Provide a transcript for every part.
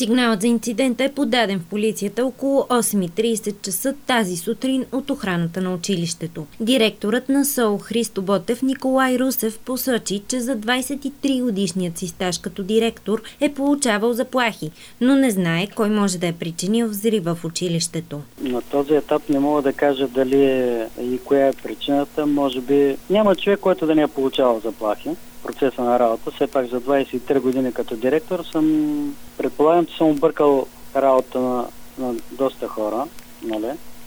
Сигналът за инцидента е подаден в полицията около 8:30 часа тази сутрин от охраната на училището. Директорът на СОУ Христо Ботев Николай Русев посочи, че за 23-годишният си стаж като директор е получавал заплахи, но не знае кой може да е причинил взрива в училището. На този етап не мога да кажа дали и коя е причината. Може би няма човек, който да не е получавал заплахи. Процеса на работа. Все пак за 23 години като директор предполагам, че съм объркал работа на доста хора, нали?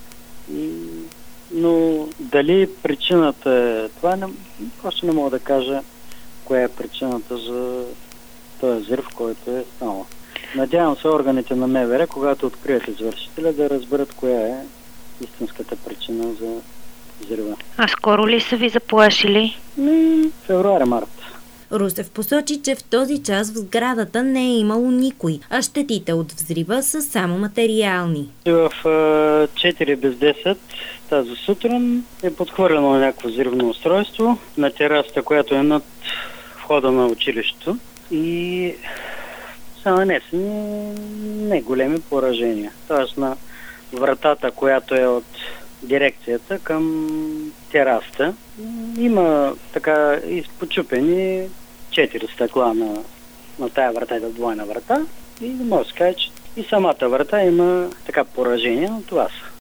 Но дали причината е това, още не мога да кажа коя е причината за този взрив, който е станал. Надявам се органите на МВР, когато открият извършителя, да разберат коя е истинската причина за взрива. А скоро ли са ви заплашили? Февруари-март. Русев посочи, че в този час в сградата не е имало никой, а щетите от взрива са само материални. В 4 без 10 тази сутрин е подхвърлено някакво взривно устройство на терасата, която е над входа на училището и са нанесени не големи поражения. Тоест на вратата, която е от дирекцията към терасата, има така изпочупени 4 стъкла на тая врата, двойна врата, и може да се каже, че и самата врата има така поражения, но това са.